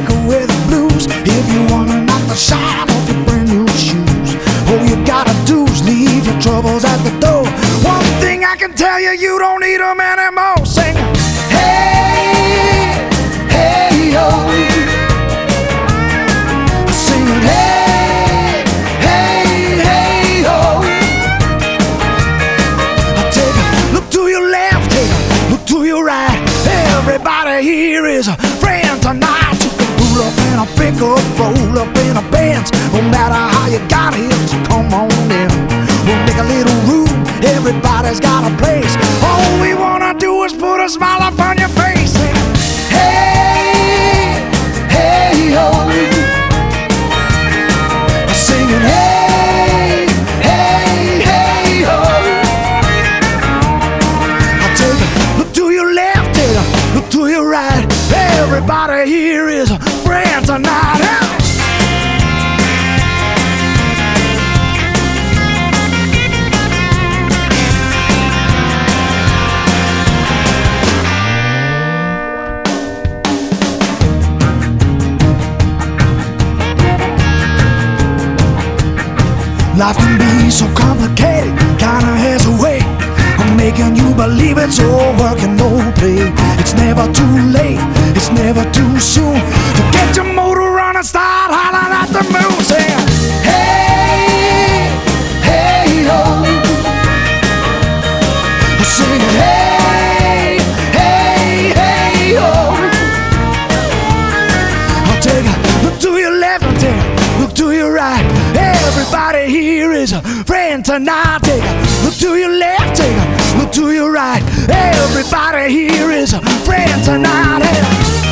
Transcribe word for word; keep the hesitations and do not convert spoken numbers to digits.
take away the blues. If you wanna knock the shine off your brand new shoes, all you gotta do is leave your troubles at the door. One thing I can tell you, you don't need them anymore. Sing, hey, hey, yo. Sing, hey, hey, hey, yo. Take a look to your left, take a look to your right. Everybody here is a friend tonight. You can pull up in a pickup, roll up in a Benz. No matter how you got here, so come on in. We'll make a little room, everybody's got a place. All we wanna do is put a smile up on your face. Hey, hey, yo. Singing, hey, hey, hey, yo. I'll take a look to your left, take a look to your right. Everybody here is a friend tonight. Life can be so complicated, kinda has a way of making you believe it's all work and no play. It's never too late, it's never too soon to get your motor running, start hollering at the moon, saying, hey, hey, yo. Singing, hey, hey, hey, yo. I'll take a look to your left, I'll take a look to your right. Everybody here is a friend tonight. Take a look to your left, take a look to your right. Everybody here is a friend tonight.